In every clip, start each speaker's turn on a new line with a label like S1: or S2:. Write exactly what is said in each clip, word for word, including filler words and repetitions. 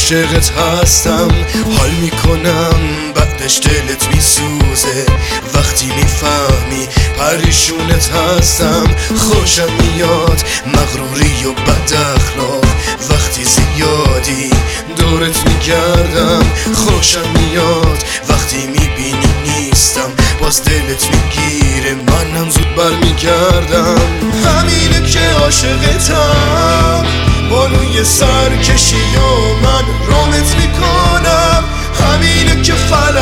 S1: عاشقت هستم، حال میکنم بعدش دلت میسوزه. وقتی میفهمی پریشونت هستم، خوشم میاد مغروری و بد اخلاق. وقتی زیادی دورت میگردم، خوشم میاد وقتی میبینی نیستم، باز دلت میگیره منم زود برمیگردم. همینه که عاشقتم، بانوی سرکشی و من رامت میکنم. همینه که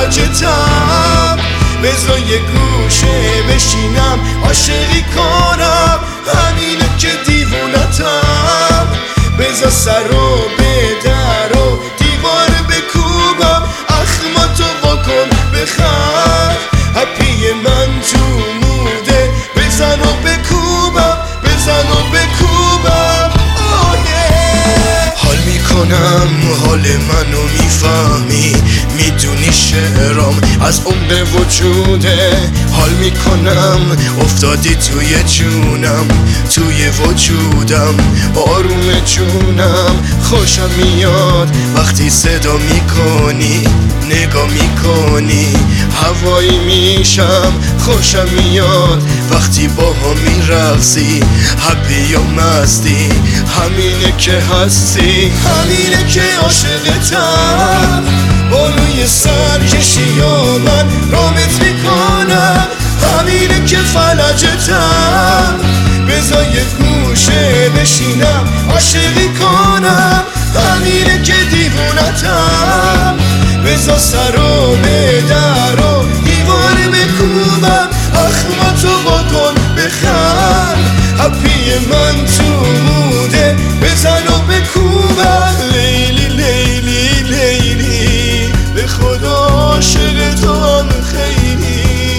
S1: فلجتم، بذار یه گوشه بشینم عاشقی کنم. همینه که دیوونتم، بذار سر و به در و دیوار بکوبم. اخماتو بکن بخر، هپی من تو موده، بزن و بکوبم، بزن و بکوبم. آه yeah. حال میکنم حال منو میفهمی، میدونی شعرام از عمق وجوده. حال میکنم افتادی توی جونم، توی وجودم آروم جونم. خوشم میاد وقتی صدا میکنی، نگاه میکنی هوایی میشم. خوشم میاد وقتی با هم میرقصی، هپی و مستی. همینه که هستی، همینه که عاشقتم، بانوی سرکشی و من رامت میکنم. همینه که فلجتم، بذار یه گوشه بشینم عاشقی کنم. همینه که دیوونتم، بذار سر و به در و دیوار بکوبم. اخماتو بکن بخر، هپی من تو موده، بزن و بکوبم. لیلی لیلی لیلی، به خدا عاشق تو هم خیلی.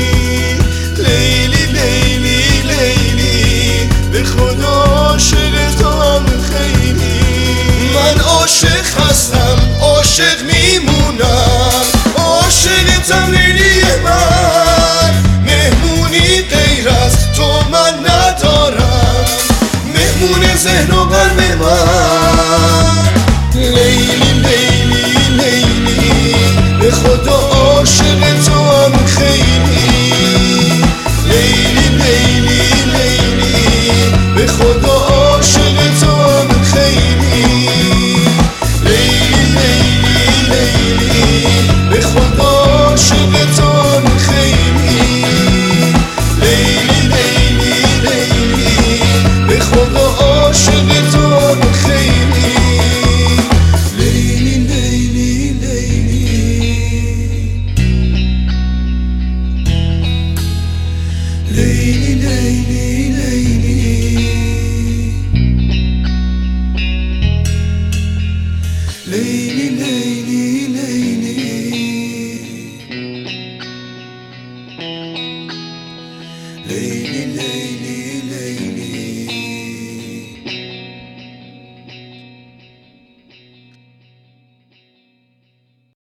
S1: لیلی لیلی لیلی، به خدا عاشق تو هم خیلی. من عاشق هستم، عاشق میمونم، عاشقتم لیلی من. مهمونی غیر از تو من ندارم، مهمون ذهن و قلب من. لیلی لیلی لیلی، به خدا عاشق تو هم خیلی. لیلی لیلی لیلی، به خدا عاشق تو هم خیلی. لیلی لیلی لیلی، به خدا عاشق تو هم خیلی. لیلی لیلی لیلی، به خدا عاشق تو هم خیلی. لیلی لیلی لیلی، لیلی لیلی لیلی، لیلی لیلی لیلی، لیلی لیلی لیلی.